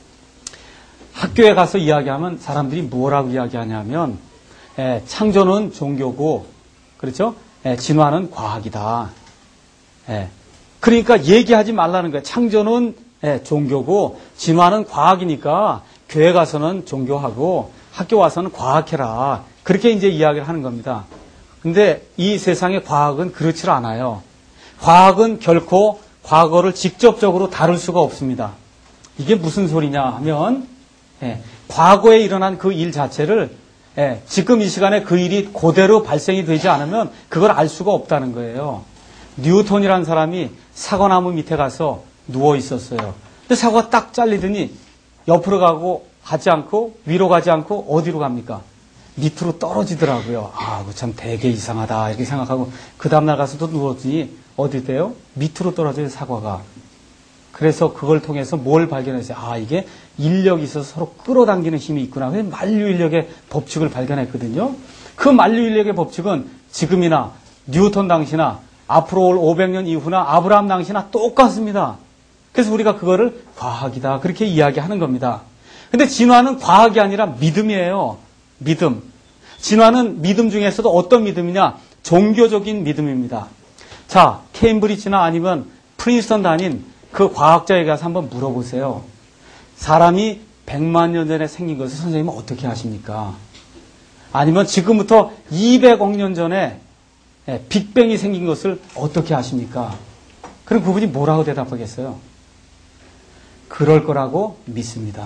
학교에 가서 이야기하면 사람들이 뭐라고 이야기하냐면 에, 창조는 종교고, 그렇죠? 에, 진화는 과학이다. 에, 그러니까 얘기하지 말라는 거예요. 창조는 에, 종교고 진화는 과학이니까 교회 가서는 종교하고 학교 와서는 과학해라. 그렇게 이제 이야기를 하는 겁니다. 근데 이 세상의 과학은 그렇지 않아요. 과학은 결코 과거를 직접적으로 다룰 수가 없습니다. 이게 무슨 소리냐 하면 예, 과거에 일어난 그 일 자체를 예, 지금 이 시간에 그 일이 그대로 발생이 되지 않으면 그걸 알 수가 없다는 거예요. 뉴턴이라는 사람이 사과나무 밑에 가서 누워 있었어요. 근데 사과가 딱 잘리더니 옆으로 가고 가지 않고 위로 가지 않고 어디로 갑니까? 밑으로 떨어지더라고요. 아, 그거 참 되게 이상하다 이렇게 생각하고 그 다음날 가서 또 누웠더니 어디 돼요? 밑으로 떨어져요, 사과가. 그래서 그걸 통해서 뭘 발견했어요? 아, 이게 인력이 있어서 서로 끌어당기는 힘이 있구나. 그래서 만류인력의 법칙을 발견했거든요. 그 만류인력의 법칙은 지금이나 뉴턴 당시나 앞으로 올 오백 년 이후나 아브라함 당시나 똑같습니다. 그래서 우리가 그거를 과학이다 그렇게 이야기하는 겁니다. 근데 진화는 과학이 아니라 믿음이에요. 믿음. 진화는 믿음 중에서도 어떤 믿음이냐? 종교적인 믿음입니다. 자, 케임브리지나 아니면 프린스턴 다닌 그 과학자에게 가서 한번 물어보세요. 사람이 백만 년 전에 생긴 것을 선생님은 어떻게 아십니까? 아니면 지금부터 이백억 년 전에 빅뱅이 생긴 것을 어떻게 아십니까? 그럼 그분이 뭐라고 대답하겠어요? 그럴 거라고 믿습니다.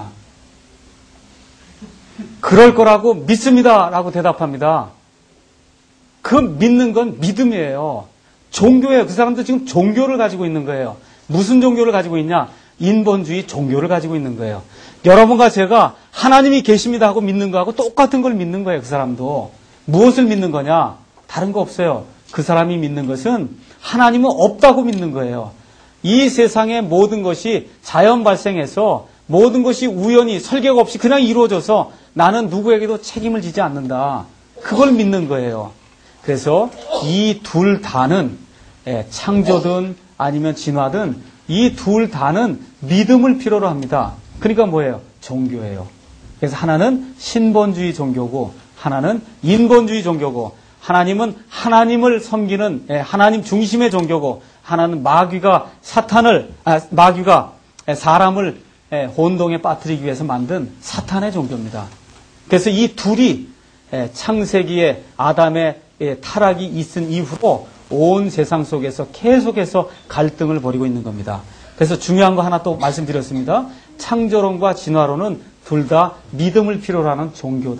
그럴 거라고 믿습니다. 라고 대답합니다. 그 믿는 건 믿음이에요. 종교예요. 그 사람도 지금 종교를 가지고 있는 거예요. 무슨 종교를 가지고 있냐? 인본주의 종교를 가지고 있는 거예요. 여러분과 제가 하나님이 계십니다 하고 믿는 거하고 똑같은 걸 믿는 거예요. 그 사람도. 무엇을 믿는 거냐? 다른 거 없어요. 그 사람이 믿는 것은 하나님은 없다고 믿는 거예요. 이 세상의 모든 것이 자연 발생해서 모든 것이 우연히 설계가 없이 그냥 이루어져서 나는 누구에게도 책임을 지지 않는다. 그걸 믿는 거예요. 그래서 이 둘 다는 창조든 아니면 진화든 이 둘 다는 믿음을 필요로 합니다. 그러니까 뭐예요? 종교예요. 그래서 하나는 신본주의 종교고 하나는 인본주의 종교고 하나님은 하나님을 섬기는 하나님 중심의 종교고 하나는 마귀가 사탄을 아, 마귀가 사람을 혼동에 빠뜨리기 위해서 만든 사탄의 종교입니다. 그래서 이 둘이 창세기에 아담의 타락이 있은 이후로 온 세상 속에서 계속해서 갈등을 벌이고 있는 겁니다. 그래서 중요한 거 하나 또 말씀드렸습니다. 창조론과 진화론은 둘 다 믿음을 필요로 하는 종교다.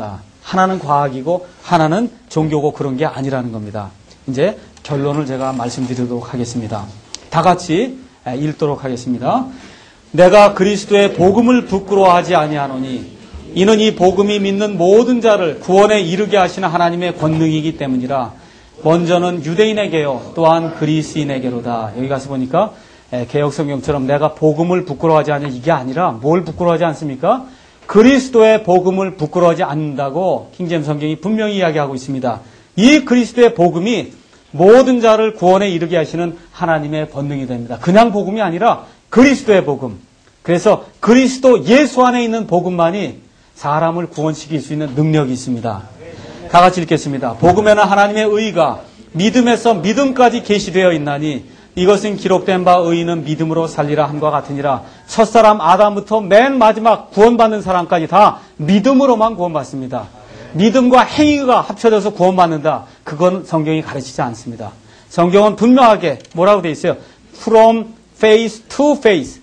하나는 과학이고 하나는 종교고 그런 게 아니라는 겁니다. 이제 결론을 제가 말씀드리도록 하겠습니다. 다 같이 읽도록 하겠습니다. 내가 그리스도의 복음을 부끄러워하지 아니하노니 이는 이 복음이 믿는 모든 자를 구원에 이르게 하시는 하나님의 권능이기 때문이라. 먼저는 유대인에게요 또한 그리스인에게로다. 여기 가서 보니까 개역성경처럼 내가 복음을 부끄러워하지 않냐 이게 아니라 뭘 부끄러워하지 않습니까? 그리스도의 복음을 부끄러워하지 않는다고 킹제임스 성경이 분명히 이야기하고 있습니다. 이 그리스도의 복음이 모든 자를 구원에 이르게 하시는 하나님의 권능이 됩니다. 그냥 복음이 아니라 그리스도의 복음. 그래서 그리스도 예수 안에 있는 복음만이 사람을 구원시킬 수 있는 능력이 있습니다. 다 같이 읽겠습니다. 복음에는 하나님의 의가 믿음에서 믿음까지 계시되어 있나니 이것은 기록된 바 의인은 믿음으로 살리라 함과 같으니라. 첫사람 아담부터 맨 마지막 구원받는 사람까지 다 믿음으로만 구원받습니다. 믿음과 행위가 합쳐져서 구원받는다. 그건 성경이 가르치지 않습니다. 성경은 분명하게 뭐라고 되어 있어요? From faith to faith.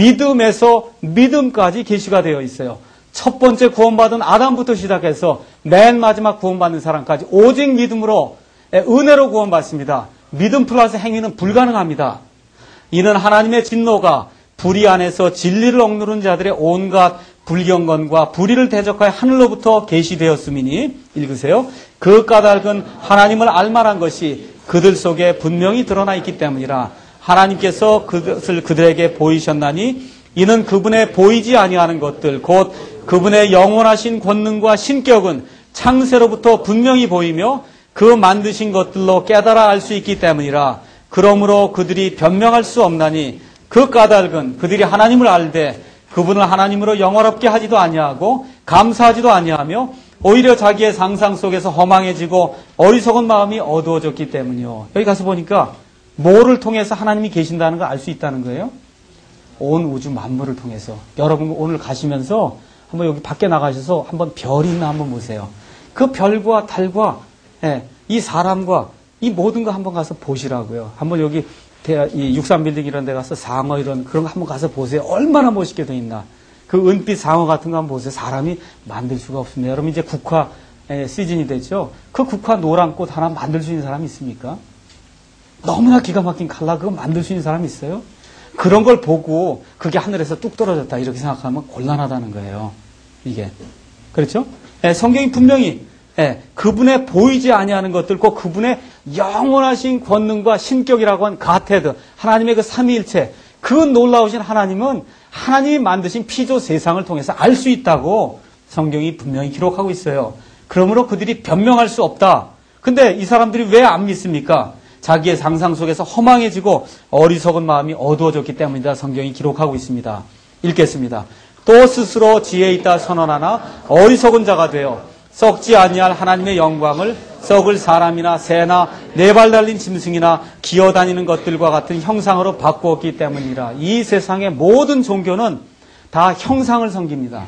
믿음에서 믿음까지 계시가 되어 있어요. 첫 번째 구원받은 아담부터 시작해서 맨 마지막 구원받는 사람까지 오직 믿음으로 은혜로 구원받습니다. 믿음 플러스 행위는 불가능합니다. 이는 하나님의 진노가 불의 안에서 진리를 억누른 자들의 온갖 불경건과 불의를 대적하여 하늘로부터 계시되었음이니 읽으세요. 그 까닭은 하나님을 알만한 것이 그들 속에 분명히 드러나 있기 때문이라. 하나님께서 그것을 그들에게 보이셨나니 이는 그분의 보이지 아니하는 것들 곧 그분의 영원하신 권능과 신격은 창세로부터 분명히 보이며 그 만드신 것들로 깨달아 알 수 있기 때문이라. 그러므로 그들이 변명할 수 없나니 그 까닭은 그들이 하나님을 알되 그분을 하나님으로 영화롭게 하지도 아니하고 감사하지도 아니하며 오히려 자기의 상상 속에서 허망해지고 어리석은 마음이 어두워졌기 때문이요. 여기 가서 보니까 뭐를 통해서 하나님이 계신다는 걸 알 수 있다는 거예요? 온 우주 만물을 통해서. 여러분 오늘 가시면서 한번 여기 밖에 나가셔서 한번 별이 있나 한번 보세요. 그 별과 달과 예, 이 사람과 이 모든 거 한번 가서 보시라고요. 한번 여기 이 육삼빌딩 이런 데 가서 상어 이런 그런 거 한번 가서 보세요. 얼마나 멋있게 돼 있나. 그 은빛 상어 같은 거 한번 보세요. 사람이 만들 수가 없습니다. 여러분 이제 국화 시즌이 됐죠. 그 국화 노란 꽃 하나 만들 수 있는 사람이 있습니까? 너무나 기가 막힌 컬러 그거 만들 수 있는 사람이 있어요? 그런 걸 보고 그게 하늘에서 뚝 떨어졌다 이렇게 생각하면 곤란하다는 거예요. 이게. 그렇죠? 예, 성경이 분명히 예, 그분의 보이지 아니하는 것들, 꼭 그분의 영원하신 권능과 신격이라고 한 가테드, 하나님의 그 삼위일체, 그 놀라우신 하나님은 하나님이 만드신 피조 세상을 통해서 알 수 있다고 성경이 분명히 기록하고 있어요. 그러므로 그들이 변명할 수 없다. 근데 이 사람들이 왜 안 믿습니까? 자기의 상상 속에서 허망해지고 어리석은 마음이 어두워졌기 때문이다. 성경이 기록하고 있습니다. 읽겠습니다. 또 스스로 지혜 있다 선언하나 어리석은 자가 되어 썩지 아니할 하나님의 영광을 썩을 사람이나 새나 네 발 달린 짐승이나 기어다니는 것들과 같은 형상으로 바꾸었기 때문이라. 이 세상의 모든 종교는 다 형상을 섬깁니다.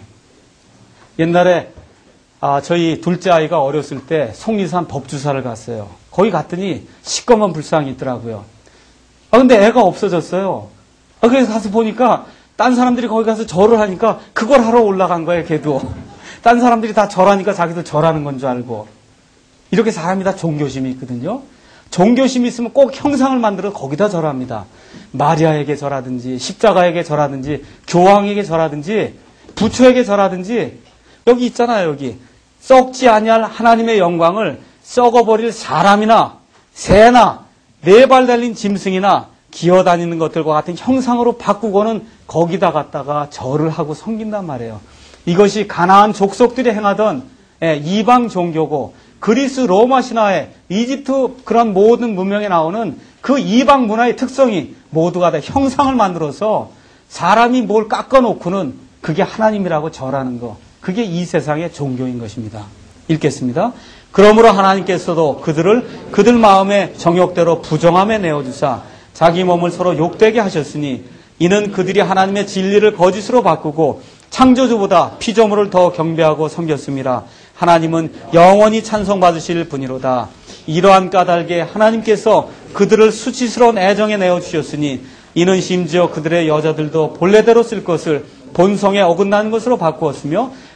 옛날에 아, 저희 둘째 아이가 어렸을 때 속리산 법주사를 갔어요. 거기 갔더니 시꺼먼 불상이 있더라고요. 아, 근데 애가 없어졌어요. 아, 그래서 가서 보니까 딴 사람들이 거기 가서 절을 하니까 그걸 하러 올라간 거예요, 걔도. 딴 사람들이 다 절하니까 자기도 절하는 건 줄 알고. 이렇게 사람이 다 종교심이 있거든요. 종교심이 있으면 꼭 형상을 만들어 거기다 절합니다. 마리아에게 절하든지 십자가에게 절하든지 교황에게 절하든지 부처에게 절하든지 여기 있잖아요. 여기 썩지 아니할 하나님의 영광을 썩어버릴 사람이나 새나 네 발 달린 짐승이나 기어다니는 것들과 같은 형상으로 바꾸고는 거기다 갖다가 절을 하고 섬긴단 말이에요. 이것이 가나안 족속들이 행하던 이방 종교고 그리스 로마 신화에 이집트 그런 모든 문명에 나오는 그 이방 문화의 특성이 모두가 다 형상을 만들어서 사람이 뭘 깎아놓고는 그게 하나님이라고 절하는 거. 그게 이 세상의 종교인 것입니다. 읽겠습니다. 그러므로 하나님께서도 그들을 그들 마음의 정욕대로 부정함에 내어주사 자기 몸을 서로 욕되게 하셨으니 이는 그들이 하나님의 진리를 거짓으로 바꾸고 창조주보다 피조물을 더 경배하고 섬겼습니다. 하나님은 영원히 찬송받으실 분이로다. 이러한 까닭에 하나님께서 그들을 수치스러운 애정에 내어주셨으니 이는 심지어 그들의 여자들도 본래대로 쓸 것을 본성에 어긋나는 것으로 바꾸었으며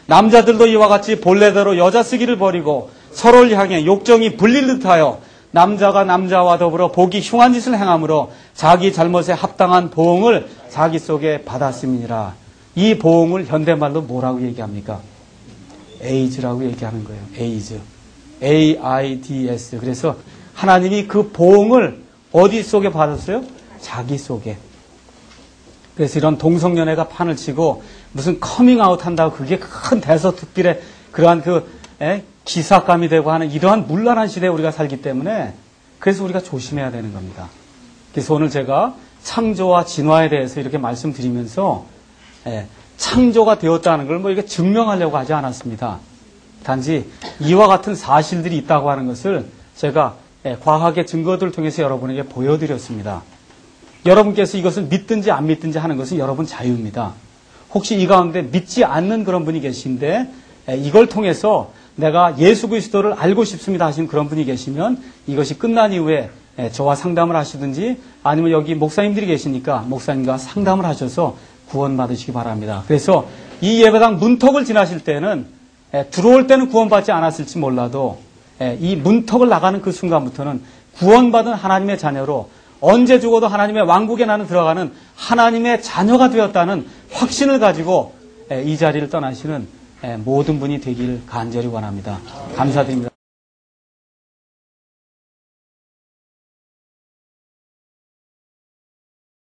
남자들도 이와 같이 본래대로 여자 쓰기를 버리고 서로를 향해 욕정이 불릴 듯하여 남자가 남자와 더불어 보기 흉한 짓을 행함으로 자기 잘못에 합당한 보응을 자기 속에 받았음이니라. 이 보응을 현대말로 뭐라고 얘기합니까? 에이즈라고 얘기하는 거예요. 에이즈. 에이 아이 디 에스. 그래서 하나님이 그 보응을 어디 속에 받았어요? 자기 속에. 그래서 이런 동성연애가 판을 치고 무슨 커밍아웃 한다고 그게 큰 대서특필의 그러한 그 에? 기사감이 되고 하는 이러한 문란한 시대에 우리가 살기 때문에 그래서 우리가 조심해야 되는 겁니다. 그래서 오늘 제가 창조와 진화에 대해서 이렇게 말씀드리면서 에, 창조가 되었다는 걸 뭐 이렇게 증명하려고 하지 않았습니다. 단지 이와 같은 사실들이 있다고 하는 것을 제가 에, 과학의 증거들을 통해서 여러분에게 보여드렸습니다. 여러분께서 이것을 믿든지 안 믿든지 하는 것은 여러분 자유입니다. 혹시 이 가운데 믿지 않는 그런 분이 계신데 에, 이걸 통해서 내가 예수 그리스도를 알고 싶습니다 하시는 그런 분이 계시면 이것이 끝난 이후에 저와 상담을 하시든지 아니면 여기 목사님들이 계시니까 목사님과 상담을 하셔서 구원받으시기 바랍니다. 그래서 이 예배당 문턱을 지나실 때는 들어올 때는 구원받지 않았을지 몰라도 이 문턱을 나가는 그 순간부터는 구원받은 하나님의 자녀로 언제 죽어도 하나님의 왕국에 나는 들어가는 하나님의 자녀가 되었다는 확신을 가지고 이 자리를 떠나시는 모든 분이 되길 간절히 원합니다. 감사드립니다.